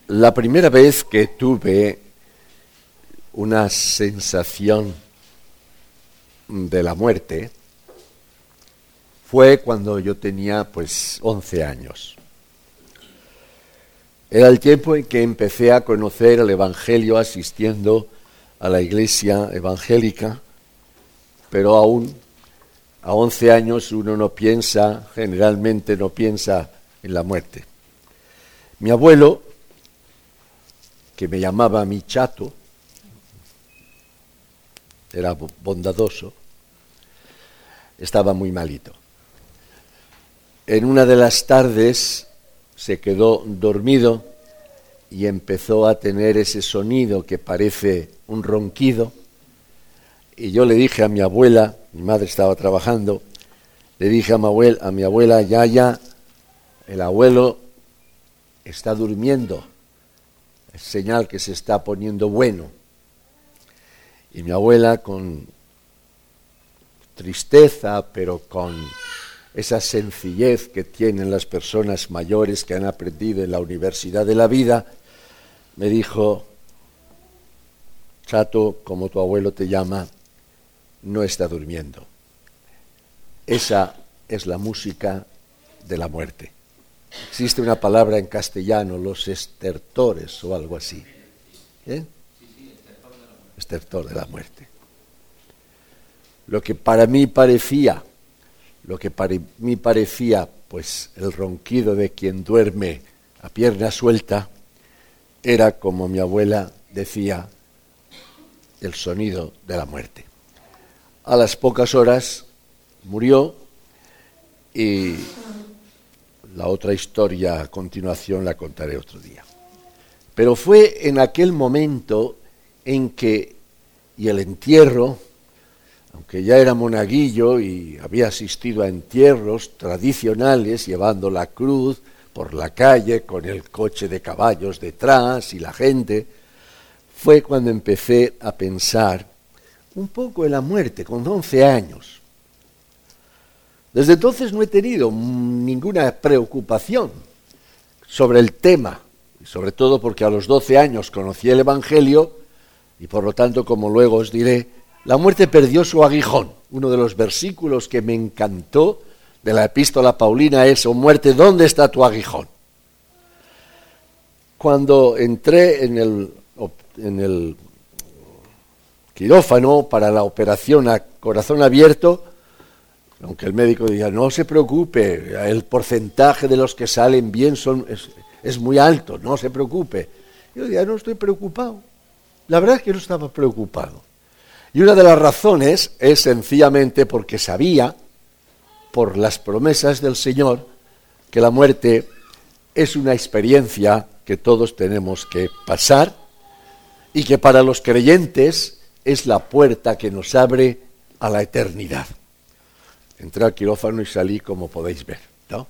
La primera vez que tuve una sensación de la muerte fue cuando yo tenía 11 años. Era el tiempo en que empecé a conocer el Evangelio asistiendo a la iglesia evangélica, pero aún a 11 años uno generalmente no piensa en la muerte. Mi abuelo, que me llamaba mi chato, era bondadoso, estaba muy malito. En una de las tardes se quedó dormido y empezó a tener ese sonido que parece un ronquido, y yo le dije a mi abuela, mi madre estaba trabajando, le dije a mi abuela, ya, el abuelo está durmiendo, es señal que se está poniendo bueno. Y mi abuela, con tristeza, pero con esa sencillez que tienen las personas mayores que han aprendido en la universidad de la vida, me dijo: Chato, como tu abuelo te llama, no está durmiendo. Esa es la música de la muerte. Existe una palabra en castellano, los estertores o algo así. Estertor de la muerte. Lo que para mí parecía, pues el ronquido de quien duerme a pierna suelta, era, como mi abuela decía, el sonido de la muerte. A las pocas horas murió, y la otra historia a continuación la contaré otro día. Pero fue en aquel momento en que, y el entierro, aunque ya era monaguillo y había asistido a entierros tradicionales llevando la cruz por la calle con el coche de caballos detrás y la gente, fue cuando empecé a pensar un poco en la muerte, con 11 años. Desde entonces no he tenido ninguna preocupación sobre el tema, sobre todo porque a los 12 años conocí el Evangelio y por lo tanto, como luego os diré, la muerte perdió su aguijón. Uno de los versículos que me encantó de la epístola paulina es: oh muerte, ¿dónde está tu aguijón? Cuando entré en el quirófano para la operación a corazón abierto, aunque el médico decía, no se preocupe, el porcentaje de los que salen bien es muy alto, no se preocupe. Yo decía, no estoy preocupado. La verdad es que no estaba preocupado. Y una de las razones es sencillamente porque sabía, por las promesas del Señor, que la muerte es una experiencia que todos tenemos que pasar y que para los creyentes es la puerta que nos abre a la eternidad. Entré al quirófano y salí, como podéis ver, ¿no?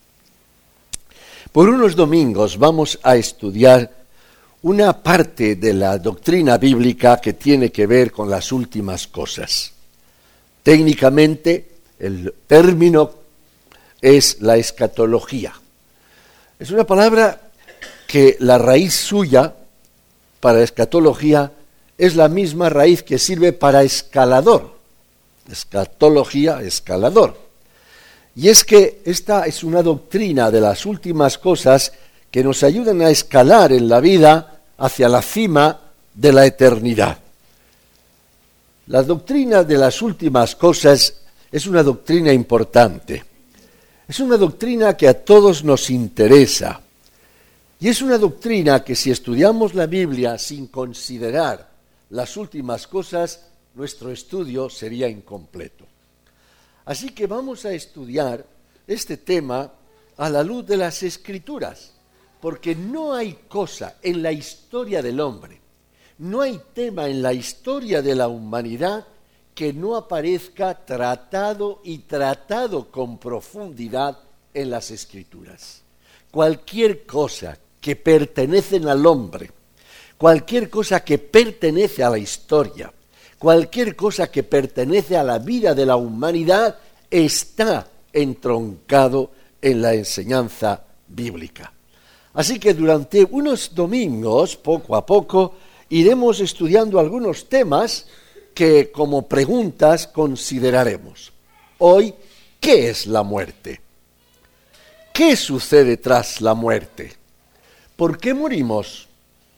Por unos domingos vamos a estudiar una parte de la doctrina bíblica que tiene que ver con las últimas cosas. Técnicamente, el término es la escatología. Es una palabra que la raíz suya para escatología es la misma raíz que sirve para escalador. Escatología, escalador. Y es que esta es una doctrina de las últimas cosas que nos ayudan a escalar en la vida hacia la cima de la eternidad. La doctrina de las últimas cosas es una doctrina importante. Es una doctrina que a todos nos interesa. Y es una doctrina que, si estudiamos la Biblia sin considerar las últimas cosas, nuestro estudio sería incompleto. Así que vamos a estudiar este tema a la luz de las Escrituras, porque no hay cosa en la historia del hombre, no hay tema en la historia de la humanidad que no aparezca tratado con profundidad en las Escrituras. Cualquier cosa que pertenece al hombre, cualquier cosa que pertenece a la historia, cualquier cosa que pertenece a la vida de la humanidad está entroncado en la enseñanza bíblica. Así que durante unos domingos, poco a poco, iremos estudiando algunos temas que como preguntas consideraremos. Hoy, ¿qué es la muerte? ¿Qué sucede tras la muerte? ¿Por qué morimos?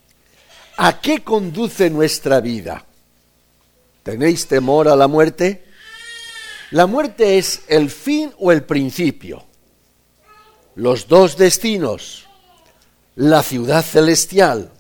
¿A qué conduce nuestra vida? ¿Tenéis temor a la muerte? ¿La muerte es el fin o el principio? Los dos destinos, la ciudad celestial,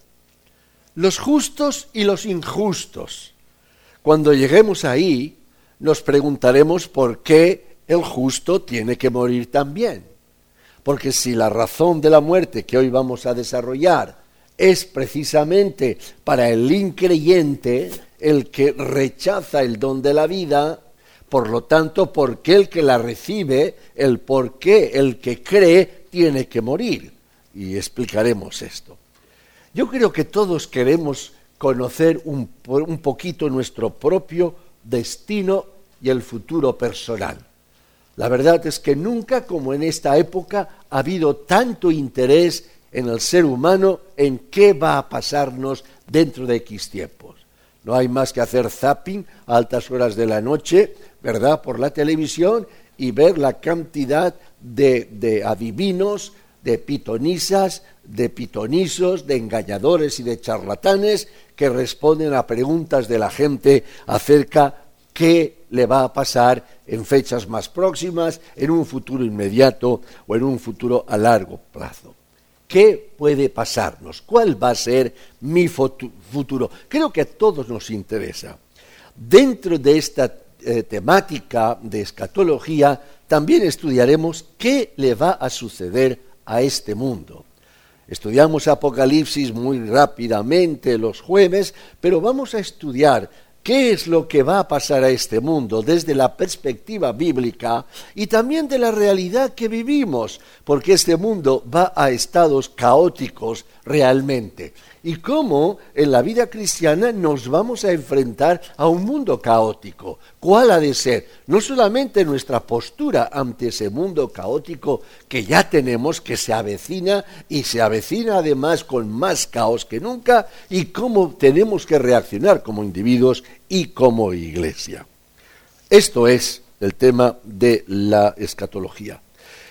los justos y los injustos. Cuando lleguemos ahí, nos preguntaremos por qué el justo tiene que morir también. Porque si la razón de la muerte que hoy vamos a desarrollar es precisamente para el increyente, el que rechaza el don de la vida, por lo tanto, ¿por qué el que la recibe, el por qué el que cree tiene que morir? Y explicaremos esto. Yo creo que todos queremos conocer un poquito nuestro propio destino y el futuro personal. La verdad es que nunca, como en esta época, ha habido tanto interés en el ser humano en qué va a pasarnos dentro de X tiempos. No hay más que hacer zapping a altas horas de la noche, ¿verdad?, por la televisión y ver la cantidad de adivinos, de pitonisas, de pitonisos, de engañadores y de charlatanes que responden a preguntas de la gente acerca qué le va a pasar en fechas más próximas, en un futuro inmediato o en un futuro a largo plazo. ¿Qué puede pasarnos? ¿Cuál va a ser mi futuro? Creo que a todos nos interesa. Dentro de esta temática de escatología, también estudiaremos qué le va a suceder a este mundo. Estudiamos Apocalipsis muy rápidamente los jueves, pero vamos a estudiar qué es lo que va a pasar a este mundo desde la perspectiva bíblica y también de la realidad que vivimos, porque este mundo va a estados caóticos realmente. Y cómo en la vida cristiana nos vamos a enfrentar a un mundo caótico. ¿Cuál ha de ser? No solamente nuestra postura ante ese mundo caótico que ya tenemos, que se avecina y se avecina además con más caos que nunca, y cómo tenemos que reaccionar como individuos y como iglesia. Esto es el tema de la escatología.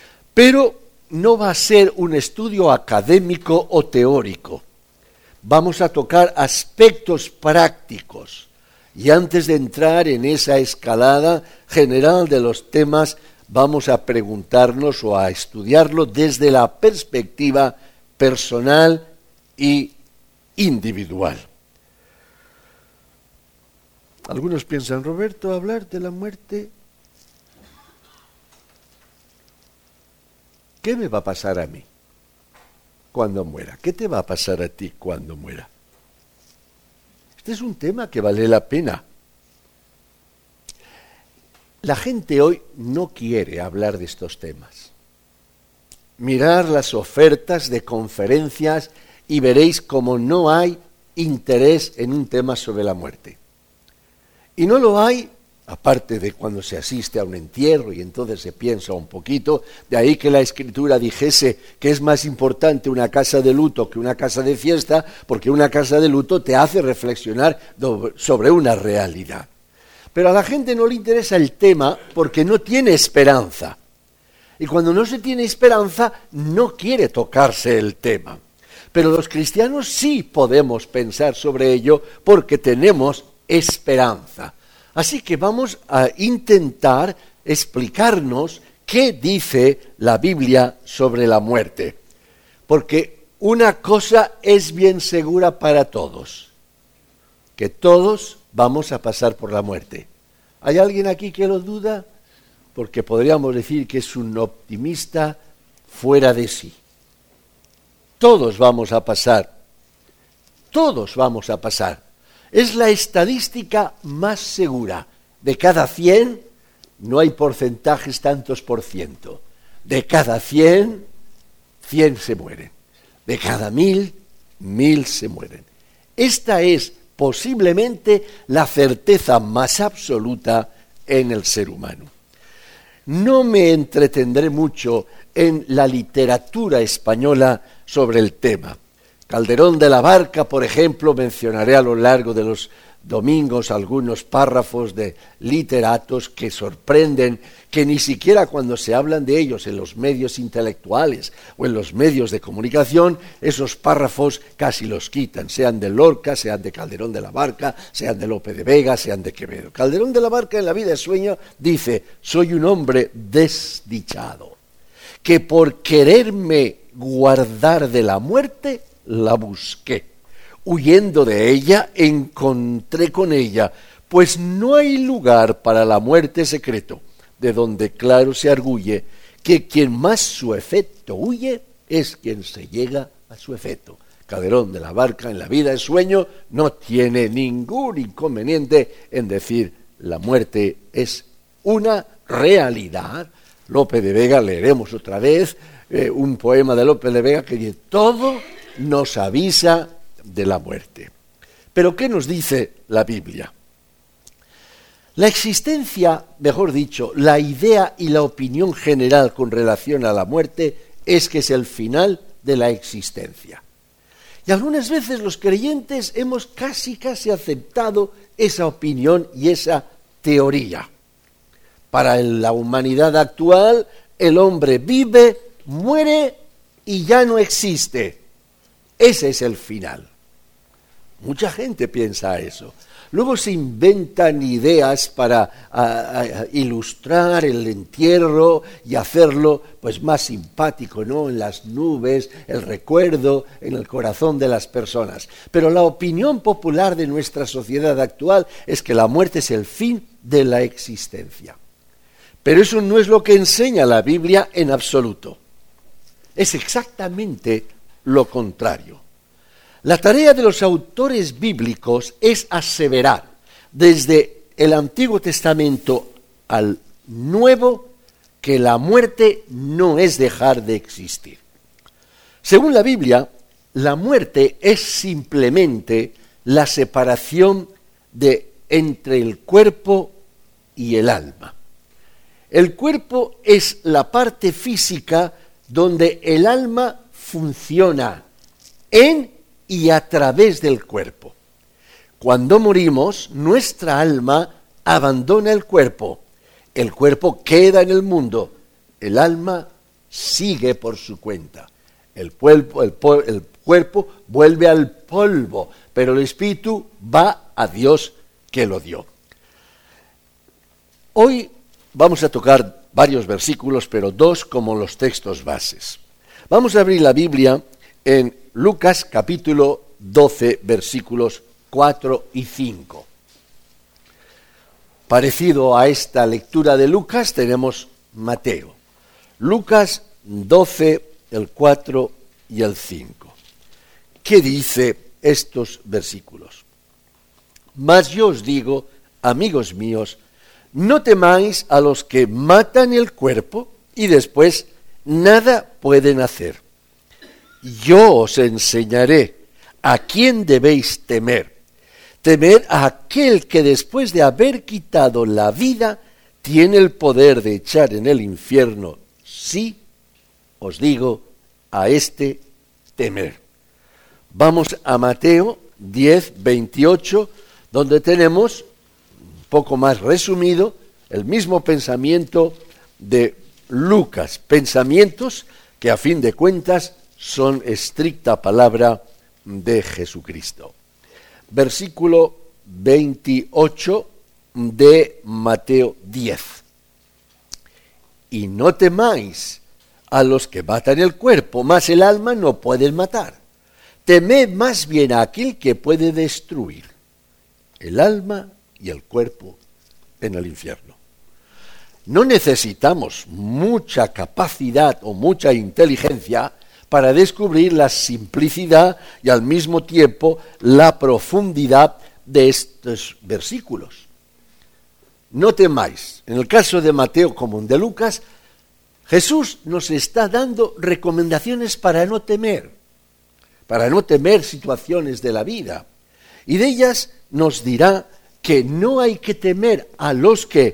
Pero no va a ser un estudio académico o teórico. Vamos a tocar aspectos prácticos y antes de entrar en esa escalada general de los temas, vamos a preguntarnos o a estudiarlo desde la perspectiva personal y individual. Algunos piensan, Roberto, hablar de la muerte, ¿qué me va a pasar a mí cuando muera? ¿Qué te va a pasar a ti cuando muera? Este es un tema que vale la pena. La gente hoy no quiere hablar de estos temas. Mirad las ofertas de conferencias y veréis cómo no hay interés en un tema sobre la muerte. Y no lo hay, aparte de cuando se asiste a un entierro y entonces se piensa un poquito, de ahí que la Escritura dijese que es más importante una casa de luto que una casa de fiesta, porque una casa de luto te hace reflexionar sobre una realidad. Pero a la gente no le interesa el tema porque no tiene esperanza. Y cuando no se tiene esperanza, no quiere tocarse el tema. Pero los cristianos sí podemos pensar sobre ello porque tenemos esperanza. Así que vamos a intentar explicarnos qué dice la Biblia sobre la muerte. Porque una cosa es bien segura para todos, que todos vamos a pasar por la muerte. ¿Hay alguien aquí que lo duda? Porque podríamos decir que es un optimista fuera de sí. Todos vamos a pasar. Todos vamos a pasar. Es la estadística más segura. De cada 100, no hay porcentajes tantos por ciento. De cada 100, 100 se mueren. De cada 1000, 1000 se mueren. Esta es posiblemente la certeza más absoluta en el ser humano. No me entretendré mucho en la literatura española sobre el tema. Calderón de la Barca, por ejemplo, mencionaré a lo largo de los domingos algunos párrafos de literatos que sorprenden, que ni siquiera cuando se hablan de ellos en los medios intelectuales o en los medios de comunicación, esos párrafos casi los quitan, sean de Lorca, sean de Calderón de la Barca, sean de Lope de Vega, sean de Quevedo. Calderón de la Barca en La vida es sueño dice: soy un hombre desdichado, que por quererme guardar de la muerte, la busqué. Huyendo de ella, encontré con ella, pues no hay lugar para la muerte secreto, de donde claro se arguye que quien más su efecto huye es quien se llega a su efecto. Calderón de la Barca en La vida es sueño no tiene ningún inconveniente en decir la muerte es una realidad. Lope de Vega, leeremos otra vez un poema de Lope de Vega que dice: todo nos avisa de la muerte. Pero ¿qué nos dice la Biblia? La existencia, mejor dicho, la idea y la opinión general con relación a la muerte es que es el final de la existencia. Y algunas veces los creyentes hemos casi aceptado esa opinión y esa teoría. Para la humanidad actual, el hombre vive, muere y ya no existe. Ese es el final. Mucha gente piensa eso. Luego se inventan ideas para ilustrar el entierro y hacerlo pues más simpático, ¿no? En las nubes, el recuerdo en el corazón de las personas. Pero la opinión popular de nuestra sociedad actual es que la muerte es el fin de la existencia. Pero eso no es lo que enseña la Biblia en absoluto. Es exactamente lo contrario. La tarea de los autores bíblicos es aseverar desde el Antiguo Testamento al Nuevo que la muerte no es dejar de existir. Según la Biblia, la muerte es simplemente la separación entre el cuerpo y el alma. El cuerpo es la parte física donde el alma funciona en y a través del cuerpo. Cuando morimos, nuestra alma abandona el cuerpo queda en el mundo, el alma sigue por su cuenta. El cuerpo vuelve al polvo, pero el espíritu va a Dios que lo dio. Hoy vamos a tocar varios versículos, pero dos como los textos bases. Vamos a abrir la Biblia en Lucas capítulo 12, versículos 4 y 5. Parecido a esta lectura de Lucas tenemos Mateo. Lucas 12, el 4 y el 5. ¿Qué dice estos versículos? Mas yo os digo, amigos míos, no temáis a los que matan el cuerpo y después nada pueden hacer. Yo os enseñaré a quién debéis temer. Temed a aquel que después de haber quitado la vida tiene el poder de echar en el infierno. Sí, os digo, a este temer. Vamos a Mateo 10, 28, donde tenemos, un poco más resumido, el mismo pensamiento de Lucas. Pensamientos que a fin de cuentas son estricta palabra de Jesucristo. Versículo 28 de Mateo 10. Y no temáis a los que matan el cuerpo, mas el alma no pueden matar. Temed más bien a aquel que puede destruir el alma y el cuerpo en el infierno. No necesitamos mucha capacidad o mucha inteligencia para descubrir la simplicidad y al mismo tiempo la profundidad de estos versículos. No temáis. En el caso de Mateo como en de Lucas, Jesús nos está dando recomendaciones para no temer situaciones de la vida. Y de ellas nos dirá que no hay que temer a los que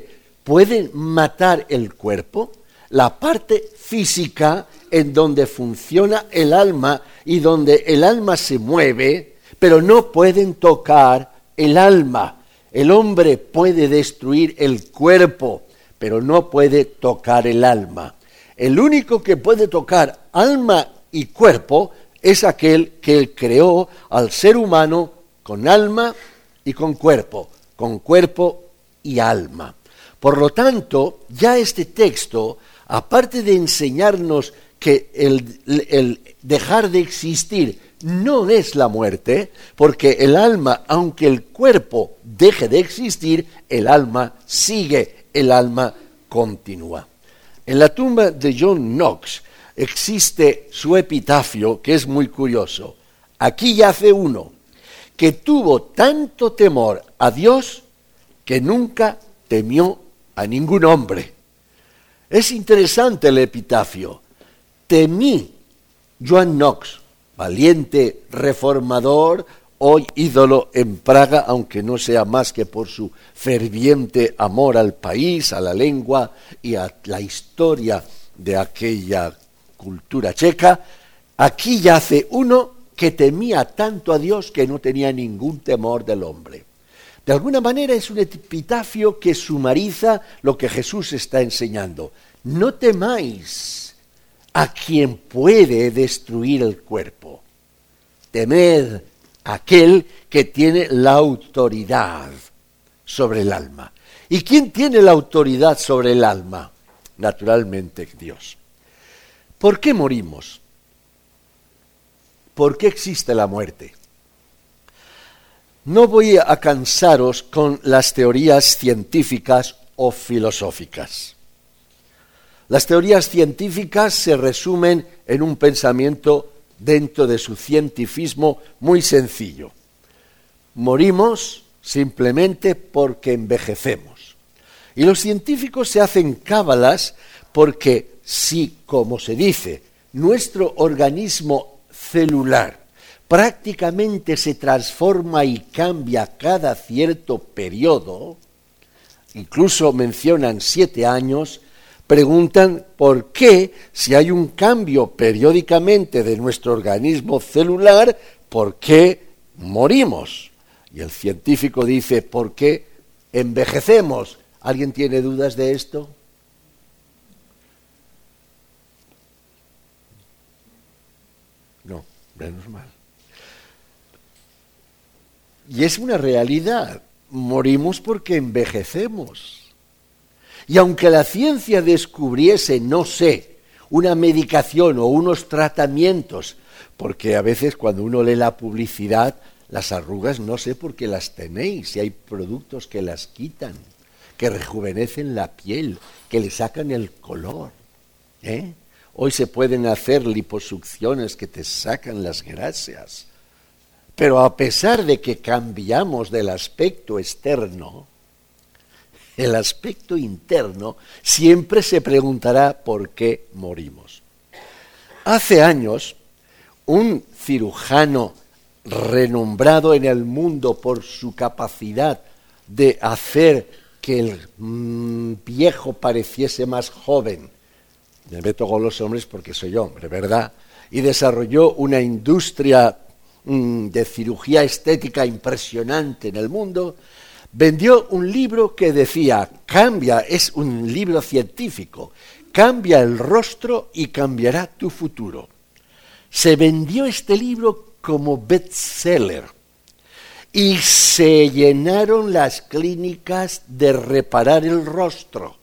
pueden matar el cuerpo, la parte física en donde funciona el alma y donde el alma se mueve, pero no pueden tocar el alma. El hombre puede destruir el cuerpo, pero no puede tocar el alma. El único que puede tocar alma y cuerpo es aquel que creó al ser humano con alma y con cuerpo y alma. Por lo tanto, ya este texto, aparte de enseñarnos que el dejar de existir no es la muerte, porque el alma, aunque el cuerpo deje de existir, el alma sigue, el alma continúa. En la tumba de John Knox existe su epitafio, que es muy curioso. Aquí yace uno que tuvo tanto temor a Dios que nunca temió a ningún hombre. Es interesante el epitafio. Temí John Knox, valiente reformador, hoy ídolo en Praga, aunque no sea más que por su ferviente amor al país, a la lengua y a la historia de aquella cultura checa. Aquí yace uno que temía tanto a Dios que no tenía ningún temor del hombre. De alguna manera es un epitafio que sumariza lo que Jesús está enseñando. No temáis a quien puede destruir el cuerpo. Temed a aquel que tiene la autoridad sobre el alma. ¿Y quién tiene la autoridad sobre el alma? Naturalmente Dios. ¿Por qué morimos? ¿Por qué existe la muerte? No voy a cansaros con las teorías científicas o filosóficas. Las teorías científicas se resumen en un pensamiento dentro de su cientificismo muy sencillo. Morimos simplemente porque envejecemos. Y los científicos se hacen cábalas porque si, como se dice, nuestro organismo celular prácticamente se transforma y cambia cada cierto periodo, incluso mencionan 7 años, preguntan por qué, si hay un cambio periódicamente de nuestro organismo celular, ¿por qué morimos? Y el científico dice, ¿por qué envejecemos? ¿Alguien tiene dudas de esto? No, menos mal. Y es una realidad, morimos porque envejecemos. Y aunque la ciencia descubriese, no sé, una medicación o unos tratamientos, porque a veces cuando uno lee la publicidad, las arrugas no sé por qué las tenéis, si hay productos que las quitan, que rejuvenecen la piel, que le sacan el color. Hoy se pueden hacer liposucciones que te sacan las grasas. Pero a pesar de que cambiamos del aspecto externo, el aspecto interno siempre se preguntará por qué morimos. Hace años, un cirujano renombrado en el mundo por su capacidad de hacer que el viejo pareciese más joven, me meto con los hombres porque soy hombre, ¿verdad? Y desarrolló una industria de cirugía estética impresionante en el mundo, vendió un libro que decía, es un libro científico, cambia el rostro y cambiará tu futuro. Se vendió este libro como bestseller y se llenaron las clínicas de reparar el rostro.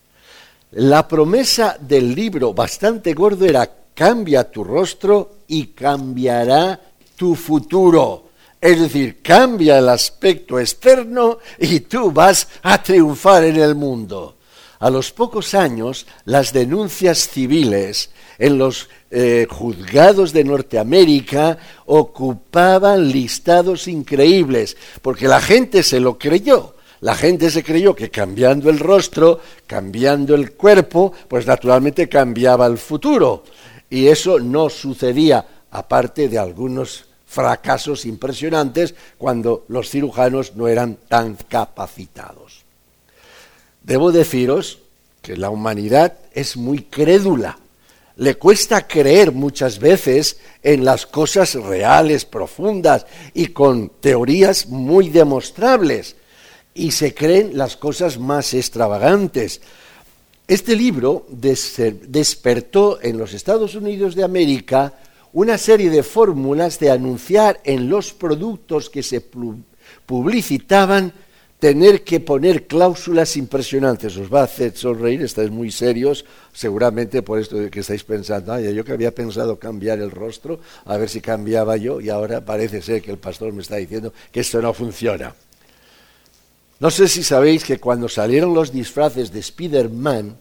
La promesa del libro, bastante gordo, era cambia tu rostro y cambiará tu futuro. Es decir, cambia el aspecto externo y tú vas a triunfar en el mundo. A los pocos años, las denuncias civiles en los juzgados de Norteamérica ocupaban listados increíbles, porque la gente se lo creyó. La gente se creyó que cambiando el rostro, cambiando el cuerpo, pues naturalmente cambiaba el futuro. Y eso no sucedía, aparte de algunos fracasos impresionantes cuando los cirujanos no eran tan capacitados. Debo deciros que la humanidad es muy crédula. Le cuesta creer muchas veces en las cosas reales, profundas y con teorías muy demostrables. Y se creen las cosas más extravagantes. Este libro despertó en los Estados Unidos de América una serie de fórmulas de anunciar en los productos que se publicitaban tener que poner cláusulas impresionantes. Os va a hacer sonreír, estáis muy serios, seguramente por esto de que estáis pensando, ay, yo que había pensado cambiar el rostro, a ver si cambiaba yo, y ahora parece ser que el pastor me está diciendo que esto no funciona. No sé si sabéis que cuando salieron los disfraces de Spider-Man,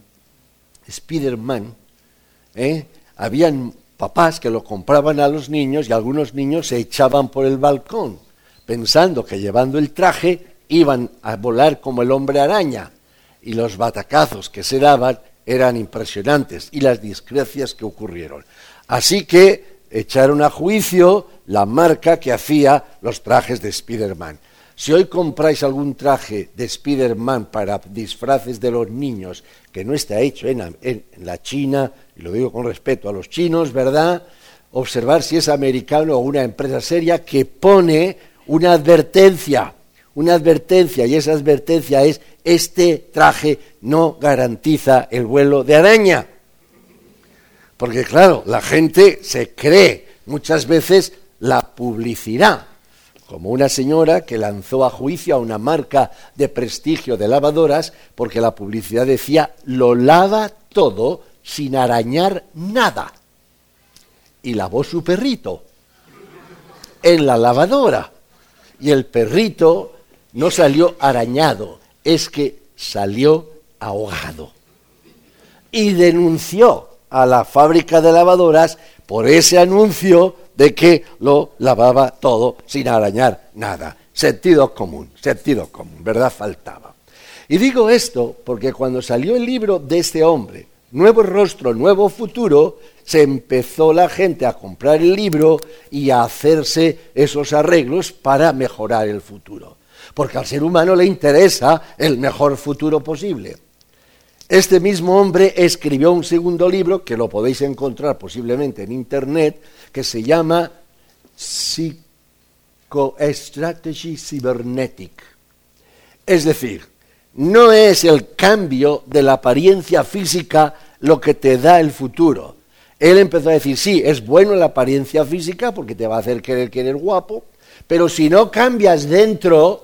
habían papás que lo compraban a los niños y algunos niños se echaban por el balcón, pensando que llevando el traje iban a volar como el hombre araña, y los batacazos que se daban eran impresionantes, y las desgracias que ocurrieron. Así que echaron a juicio la marca que hacía los trajes de Spider-Man. Si hoy compráis algún traje de Spider-Man para disfraces de los niños que no está hecho en la China, y lo digo con respeto a los chinos, ¿verdad?, observar si es americano o una empresa seria que pone una advertencia, y esa advertencia es: este traje no garantiza el vuelo de araña. Porque claro, la gente se cree muchas veces la publicidad, como una señora que lanzó a juicio a una marca de prestigio de lavadoras porque la publicidad decía: lo lava todo sin arañar nada. Y lavó su perrito en la lavadora. Y el perrito no salió arañado, es que salió ahogado. Y denunció a la fábrica de lavadoras por ese anuncio de que lo lavaba todo sin arañar nada. Sentido común, ¿verdad? Faltaba. Y digo esto porque cuando salió el libro de este hombre, Nuevo Rostro, Nuevo Futuro, se empezó la gente a comprar el libro y a hacerse esos arreglos para mejorar el futuro. Porque al ser humano le interesa el mejor futuro posible. Este mismo hombre escribió un segundo libro, que lo podéis encontrar posiblemente en Internet, que se llama Psychostrategy Cybernetic. Es decir, no es el cambio de la apariencia física lo que te da el futuro. Él empezó a decir, sí, es bueno la apariencia física porque te va a hacer creer que eres guapo, pero si no cambias dentro,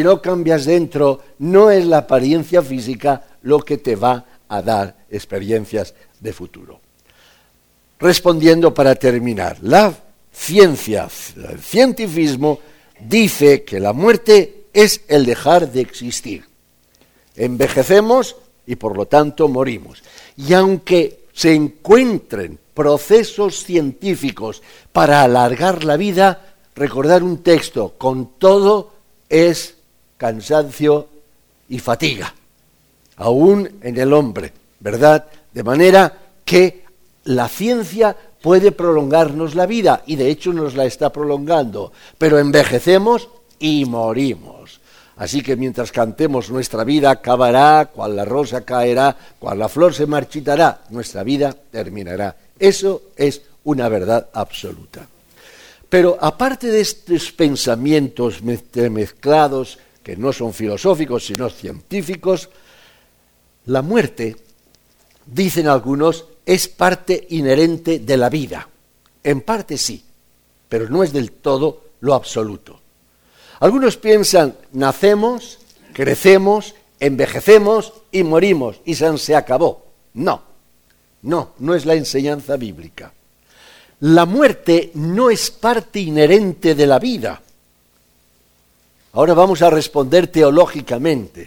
no es la apariencia física lo que te va a dar experiencias de futuro. Respondiendo para terminar, la ciencia, el cientificismo dice que la muerte es el dejar de existir. Envejecemos y por lo tanto morimos. Y aunque se encuentren procesos científicos para alargar la vida, recordar un texto, con todo es cansancio y fatiga, aún en el hombre, ¿verdad? De manera que la ciencia puede prolongarnos la vida, y de hecho nos la está prolongando, pero envejecemos y morimos. Así que mientras cantemos nuestra vida acabará, cual la rosa caerá, cual la flor se marchitará, nuestra vida terminará. Eso es una verdad absoluta. Pero aparte de estos pensamientos mezclados, que no son filosóficos sino científicos, la muerte, dicen algunos, es parte inherente de la vida. En parte sí, pero no es del todo lo absoluto. Algunos piensan, nacemos, crecemos, envejecemos y morimos, y se acabó. No es la enseñanza bíblica. La muerte no es parte inherente de la vida. Ahora vamos a responder teológicamente.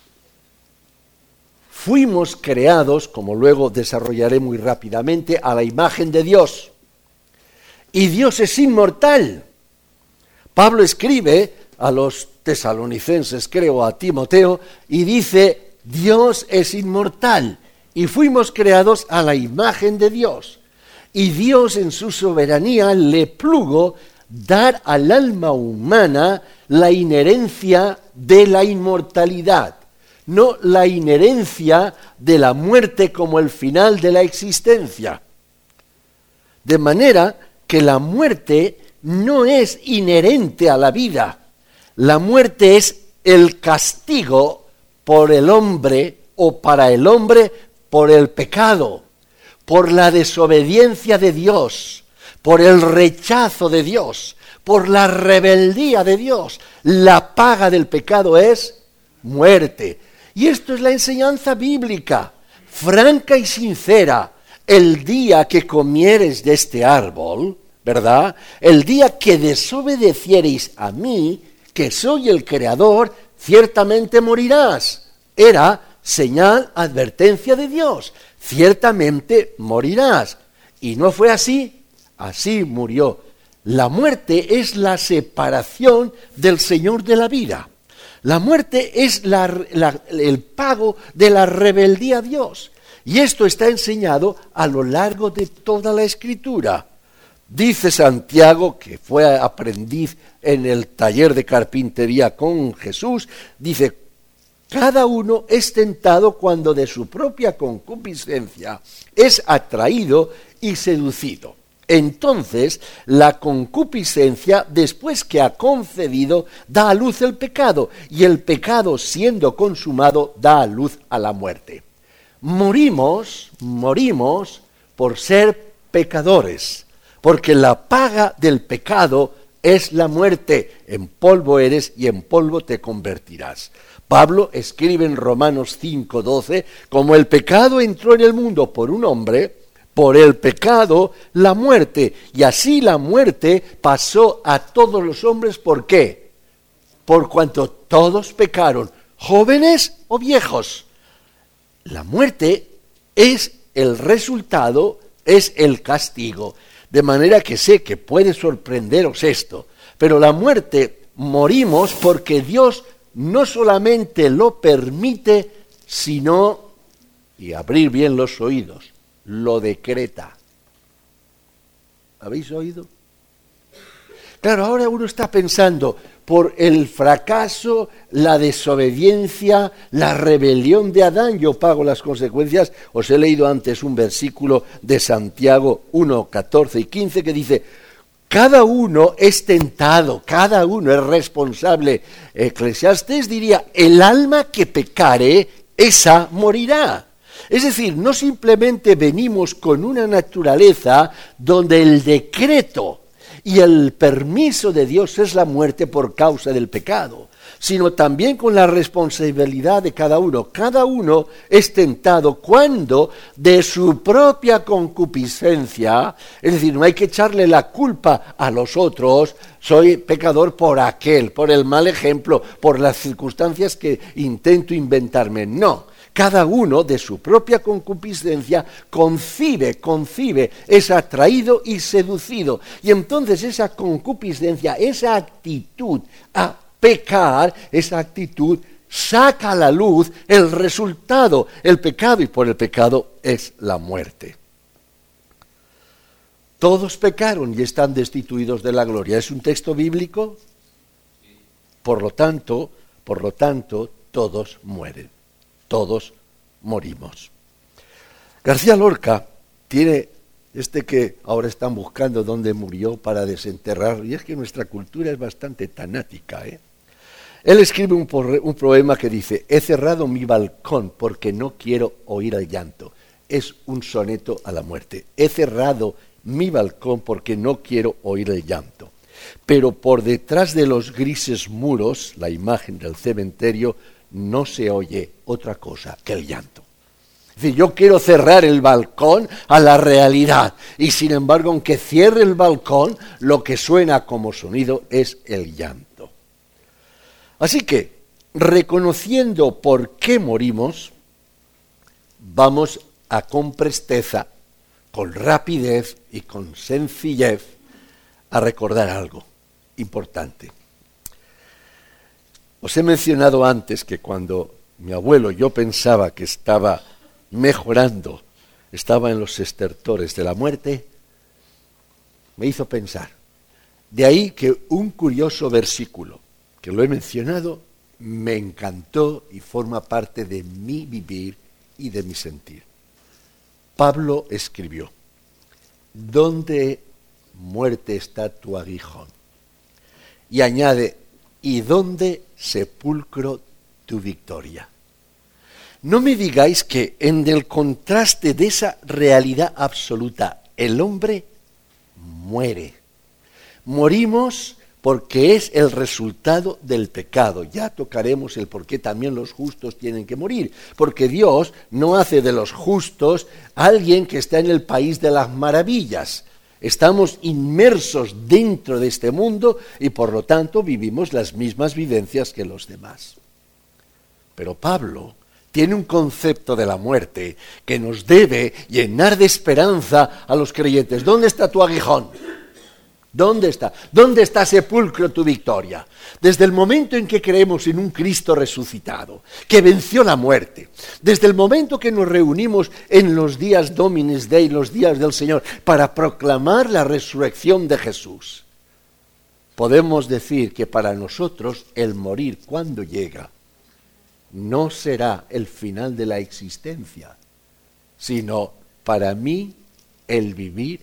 Fuimos creados, como luego desarrollaré muy rápidamente, a la imagen de Dios. Y Dios es inmortal. Pablo escribe a los tesalonicenses, creo, a Timoteo, y dice, Dios es inmortal. Y fuimos creados a la imagen de Dios. Y Dios en su soberanía le plugo dar al alma humana la inherencia de la inmortalidad. no la inherencia de la muerte como el final de la existencia. De manera que la muerte no es inherente a la vida. La muerte es el castigo por el hombre o para el hombre por el pecado, por la desobediencia de Dios, por el rechazo de Dios, por la rebeldía de Dios. La paga del pecado es muerte. Y esto es la enseñanza bíblica, franca y sincera. El día que comiereis de este árbol, ¿verdad? El día que desobedeciereis a mí, que soy el Creador, ciertamente morirás. Era señal, advertencia de Dios. Ciertamente morirás. Y no fue así. Así murió. La muerte es la separación del Señor de la vida. La muerte es el pago de la rebeldía a Dios. Y esto está enseñado a lo largo de toda la Escritura. Dice Santiago, que fue aprendiz en el taller de carpintería con Jesús, dice: cada uno es tentado cuando de su propia concupiscencia es atraído y seducido. Entonces, la concupiscencia, después que ha concebido, da a luz el pecado, y el pecado, siendo consumado, da a luz a la muerte. Morimos por ser pecadores, porque la paga del pecado es la muerte. En polvo eres y en polvo te convertirás. Pablo escribe en Romanos 5:12, como el pecado entró en el mundo por un hombre, por el pecado la muerte, y así la muerte pasó a todos los hombres. ¿Por qué? Por cuanto todos pecaron, jóvenes o viejos. La muerte es el resultado, es el castigo. De manera que sé que puede sorprenderos esto, pero la muerte morimos porque Dios no solamente lo permite, sino, y abrir bien los oídos, lo decreta. ¿Habéis oído? Claro, ahora uno está pensando, por el fracaso, la desobediencia, la rebelión de Adán, yo pago las consecuencias. Os he leído antes un versículo de Santiago 1, 14 y 15 que dice: cada uno es tentado, cada uno es responsable. Eclesiastés diría: el alma que pecare, esa morirá. Es decir, no simplemente venimos con una naturaleza donde el decreto y el permiso de Dios es la muerte por causa del pecado, sino también con la responsabilidad de cada uno. Cada uno es tentado cuando de su propia concupiscencia, es decir, no hay que echarle la culpa a los otros, soy pecador por aquel, por el mal ejemplo, por las circunstancias que intento inventarme. No. Cada uno de su propia concupiscencia concibe, es atraído y seducido. Y entonces esa concupiscencia, esa actitud a pecar, esa actitud saca a la luz el resultado, el pecado, y por el pecado es la muerte. Todos pecaron y están destituidos de la gloria. ¿Es un texto bíblico? Por lo tanto, todos mueren. Todos morimos. García Lorca tiene que ahora están buscando dónde murió para desenterrarlo, y es que nuestra cultura es bastante tanática, Él escribe un poema que dice: he cerrado mi balcón porque no quiero oír el llanto. Es un soneto a la muerte. He cerrado mi balcón porque no quiero oír el llanto. Pero por detrás de los grises muros, la imagen del cementerio, no se oye otra cosa que el llanto. Es decir, yo quiero cerrar el balcón a la realidad, y sin embargo, aunque cierre el balcón, lo que suena como sonido es el llanto. Así que, reconociendo por qué morimos, vamos a con presteza, con rapidez y con sencillez a recordar algo importante. Os he mencionado antes que cuando mi abuelo, yo pensaba que estaba mejorando, estaba en los estertores de la muerte, me hizo pensar. De ahí que un curioso versículo, que lo he mencionado me encantó y forma parte de mi vivir y de mi sentir. Pablo escribió: ¿dónde, muerte, está tu aguijón? Y añade: ¿y dónde, sepulcro, tu victoria? No me digáis que en el contraste de esa realidad absoluta, el hombre muere. Morimos porque es el resultado del pecado. Ya tocaremos el por qué también los justos tienen que morir. Porque Dios no hace de los justos alguien que está en el país de las maravillas. Estamos inmersos dentro de este mundo y por lo tanto vivimos las mismas vivencias que los demás. Pero Pablo tiene un concepto de la muerte que nos debe llenar de esperanza a los creyentes. ¿Dónde está tu aguijón? ¿Dónde está? ¿Dónde está, sepulcro, tu victoria? Desde el momento en que creemos en un Cristo resucitado, que venció la muerte, desde el momento que nos reunimos en los días Dominis Dei, los días del Señor, para proclamar la resurrección de Jesús, podemos decir que para nosotros el morir, cuando llega, no será el final de la existencia, sino para mí el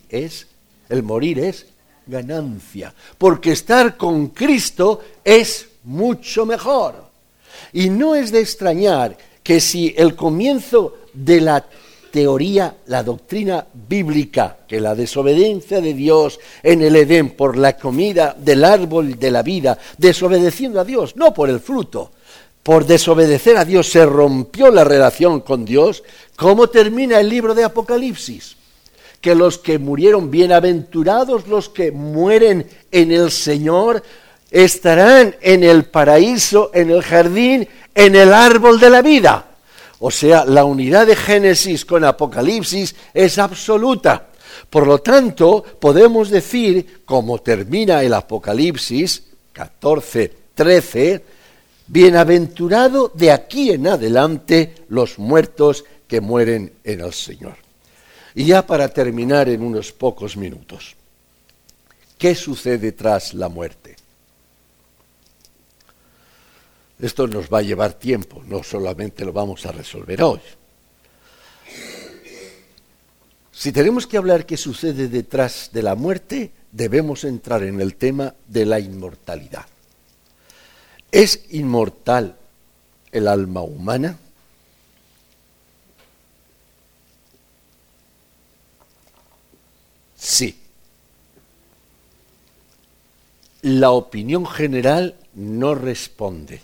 morir es ganancia, porque estar con Cristo es mucho mejor. Y no es de extrañar que si el comienzo de la teoría, la doctrina bíblica, que la desobediencia de Dios en el Edén por la comida del árbol de la vida, desobedeciendo a Dios, no por el fruto, por desobedecer a Dios se rompió la relación con Dios, ¿cómo termina el libro de Apocalipsis? Que los que murieron, bienaventurados los que mueren en el Señor, estarán en el paraíso, en el jardín, en el árbol de la vida. O sea, la unidad de Génesis con Apocalipsis es absoluta. Por lo tanto, podemos decir, como termina el Apocalipsis 14:13, bienaventurado de aquí en adelante los muertos que mueren en el Señor. Y ya para terminar en unos pocos minutos, ¿qué sucede tras la muerte? Esto nos va a llevar tiempo, no solamente lo vamos a resolver hoy. Si tenemos que hablar qué sucede detrás de la muerte, debemos entrar en el tema de la inmortalidad. ¿Es inmortal el alma humana? Sí. La opinión general no responde.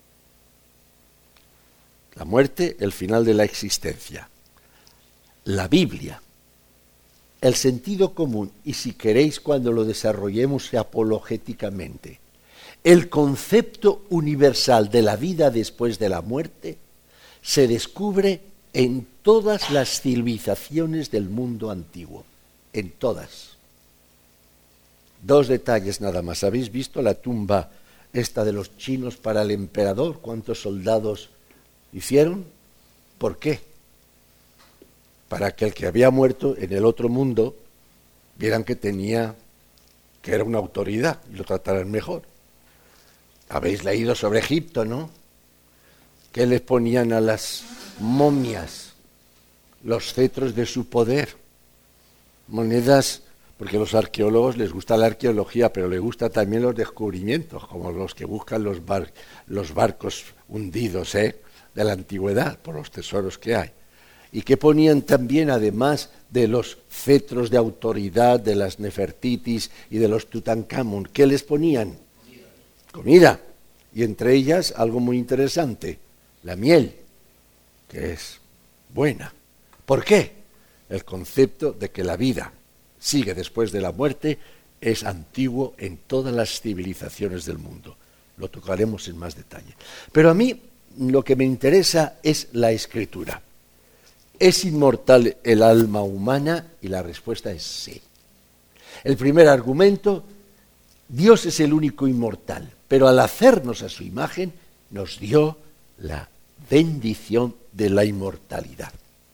La muerte, el final de la existencia. La Biblia, el sentido común, y si queréis cuando lo desarrollemos apologéticamente, el concepto universal de la vida después de la muerte se descubre en todas las civilizaciones del mundo antiguo, en todas. Dos detalles nada más. ¿Habéis visto la tumba esta de los chinos para el emperador? ¿Cuántos soldados hicieron? ¿Por qué? Para que el que había muerto en el otro mundo vieran que era una autoridad y lo trataran mejor. Habéis leído sobre Egipto, ¿no? ¿Qué les ponían a las momias? Los cetros de su poder. Monedas, porque a los arqueólogos les gusta la arqueología, pero les gusta también los descubrimientos, como los que buscan los barcos hundidos de la antigüedad, por los tesoros que hay. Y que ponían también, además de los cetros de autoridad, de las Nefertitis y de los Tutankamón, ¿qué les ponían? Comida. Y entre ellas, algo muy interesante, la miel, que es buena. ¿Por qué? El concepto de que la vida sigue después de la muerte es antiguo en todas las civilizaciones del mundo. Lo tocaremos en más detalle. Pero a mí lo que me interesa es la Escritura. ¿Es inmortal el alma humana? Y la respuesta es sí. El primer argumento, Dios es el único inmortal, pero al hacernos a su imagen nos dio la bendición de la inmortalidad.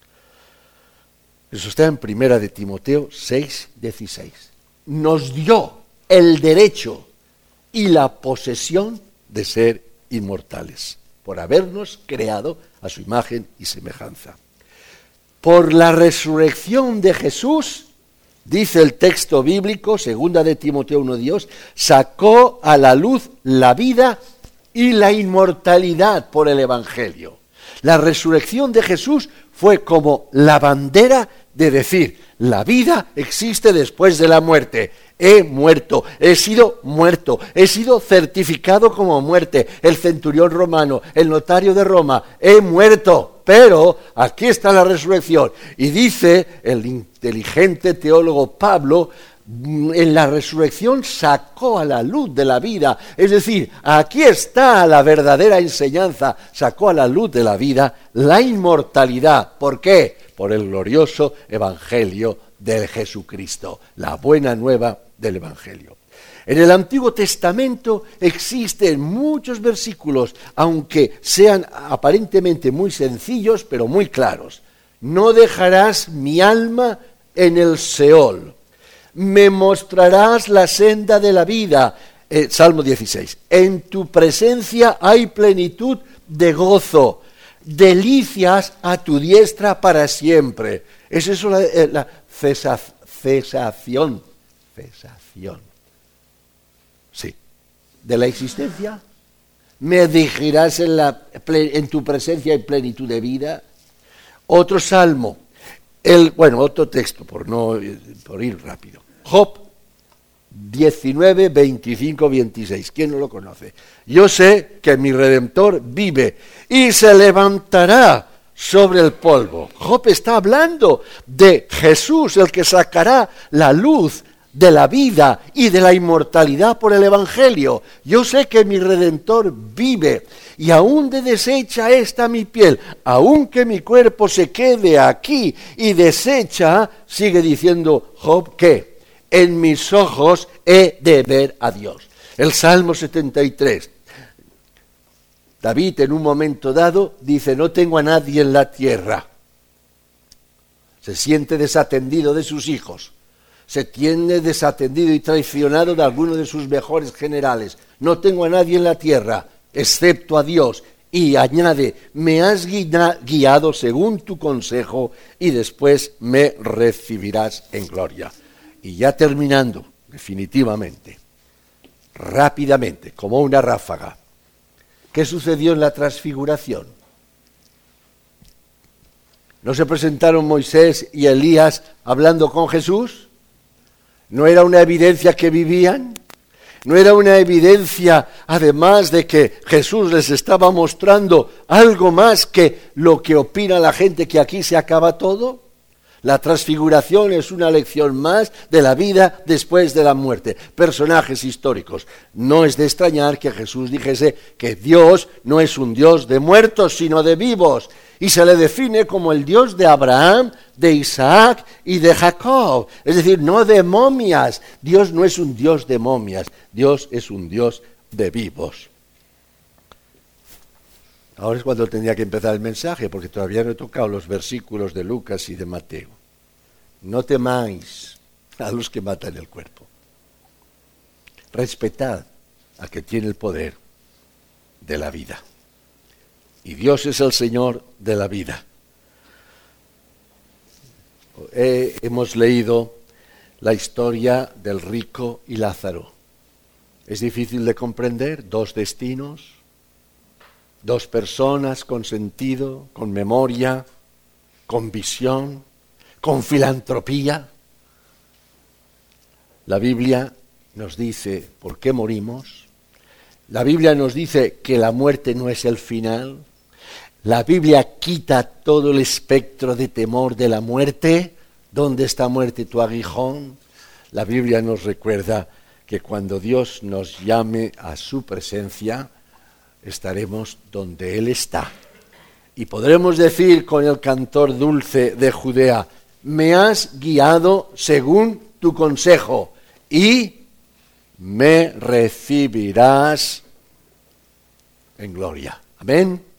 Eso está en 1 de Timoteo 6:16. Nos dio el derecho y la posesión de ser inmortales, por habernos creado a su imagen y semejanza. Por la resurrección de Jesús, dice el texto bíblico, 2 de Timoteo 1, Dios sacó a la luz la vida y la inmortalidad por el Evangelio. La resurrección de Jesús fue como la bandera de decir, la vida existe después de la muerte. He muerto, he sido muerto, he sido certificado como muerte. El centurión romano, el notario de Roma, he muerto. Pero aquí está la resurrección. Y dice el inteligente teólogo Pablo, en la resurrección sacó a la luz de la vida. Es decir, aquí está la verdadera enseñanza. Sacó a la luz de la vida la inmortalidad. ¿Por qué? Por el glorioso evangelio de Jesucristo, la buena nueva del evangelio. En el Antiguo Testamento existen muchos versículos, aunque sean aparentemente muy sencillos, pero muy claros. No dejarás mi alma en el Seol. Me mostrarás la senda de la vida. Salmo 16. En tu presencia hay plenitud de gozo, delicias a tu diestra para siempre. Es eso la cesación. Sí, de la existencia. Me dirigirás en tu presencia en plenitud de vida. Otro salmo, otro texto, por ir rápido. Job 19, 25, 26. ¿Quién no lo conoce? Yo sé que mi Redentor vive y se levantará sobre el polvo. Job está hablando de Jesús, el que sacará la luz de la vida y de la inmortalidad por el Evangelio. Yo sé que mi Redentor vive y aún de deshecha está mi piel, aunque mi cuerpo se quede aquí y deshecha, sigue diciendo Job que en mis ojos he de ver a Dios. El Salmo 73. David en un momento dado dice, no tengo a nadie en la tierra. Se siente desatendido de sus hijos. Se tiene desatendido y traicionado de alguno de sus mejores generales. No tengo a nadie en la tierra, excepto a Dios. Y añade, me has guiado según tu consejo y después me recibirás en gloria. Y ya terminando, definitivamente, rápidamente, como una ráfaga, ¿qué sucedió en la transfiguración? ¿No se presentaron Moisés y Elías hablando con Jesús? ¿No era una evidencia que vivían? ¿No era una evidencia, además de que Jesús les estaba mostrando algo más que lo que opina la gente, que aquí se acaba todo? La transfiguración es una lección más de la vida después de la muerte. Personajes históricos. No es de extrañar que Jesús dijese que Dios no es un Dios de muertos, sino de vivos. Y se le define como el Dios de Abraham, de Isaac y de Jacob. Es decir, no de momias. Dios no es un Dios de momias. Dios es un Dios de vivos. Ahora es cuando tendría que empezar el mensaje, porque todavía no he tocado los versículos de Lucas y de Mateo. No temáis a los que matan el cuerpo. Respetad al que tiene el poder de la vida. Y Dios es el Señor de la vida. Hemos leído la historia del rico y Lázaro. Es difícil de comprender, dos destinos, dos personas con sentido, con memoria, con visión, con filantropía. La Biblia nos dice por qué morimos. La Biblia nos dice que la muerte no es el final. La Biblia quita todo el espectro de temor de la muerte. ¿Dónde está muerte tu aguijón? La Biblia nos recuerda que cuando Dios nos llame a su presencia, estaremos donde Él está. Y podremos decir con el cantor dulce de Judea, me has guiado según tu consejo y me recibirás en gloria. Amén.